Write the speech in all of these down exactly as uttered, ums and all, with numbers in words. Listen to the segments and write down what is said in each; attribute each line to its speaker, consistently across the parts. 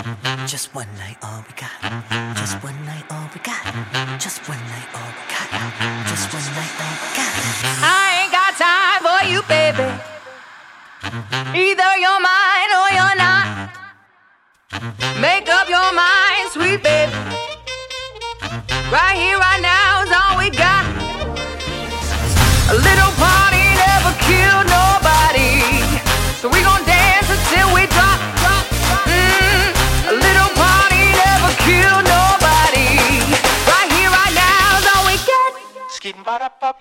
Speaker 1: Just one night, all we got. Just one night, all we got. Just one night, all we got. Just one night, all we got.
Speaker 2: I ain't got time for you, baby. Either you're mine or you're not. Make up your mind, sweet baby. Right here, right now is all we got. A little party never killed nobody, so we gon' dance until we drop, drop, drop. Mm, a little party never killed nobody. Right here, right now is all we got. Skidding ba da pop.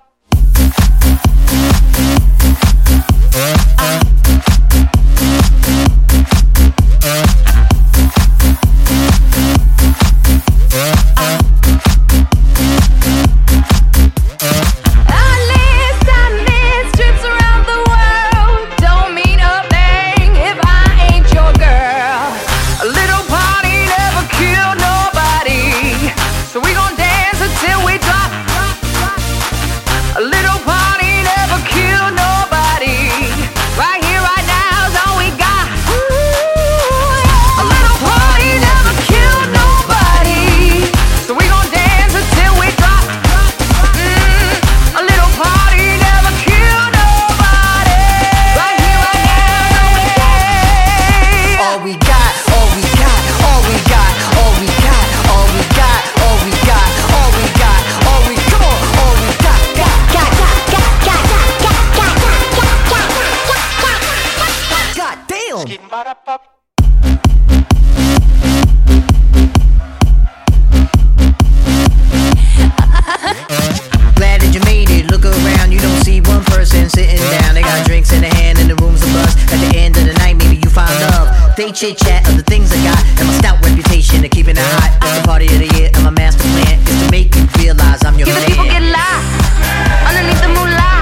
Speaker 1: Glad that you made it. Look around, you don't see one person sitting down. They got drinks in their hand and the room's a buzz. At the end of the night, maybe you find love. They chit chat of the things I got and my stout reputation of keeping it hot. It's the party of the year and my master plan is to make you realize I'm your
Speaker 2: Give
Speaker 1: man.
Speaker 2: the people get lost underneath the moolah.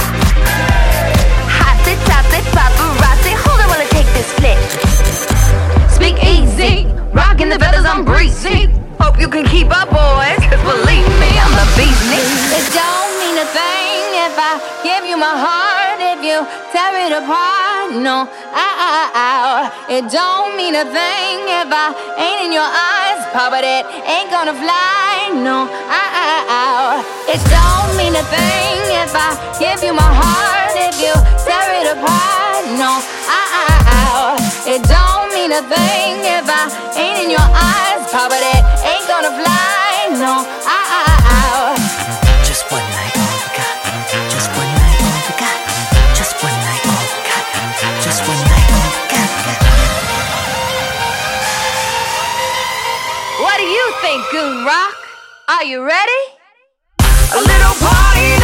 Speaker 2: Hot sit, top sit, paparazzi. Hold on while I take this flick. Speak easy, rocking the feathers, I'm breezy. Hope you can keep up, boys, cause believe me, I'm the beast. It don't mean a thing if I give you my heart, if you tear it apart. No, ow, ow, ow. It don't mean a thing if I ain't in your eyes, Pop, but it ain't gonna fly. No, ow, ow, ow. It don't mean a thing if I give you my heart, if you tear it apart. No, ow, ow, ow. It don't mean a thing if I ain't in your eyes, Pop, but it ain't gonna fly. No, ow, ow, ow.
Speaker 1: Just one night, all we got. Just one night, all we got. Just one night, all we got. Just one night, all we got.
Speaker 2: What do you think, Goon Rock? Are you ready? A little party.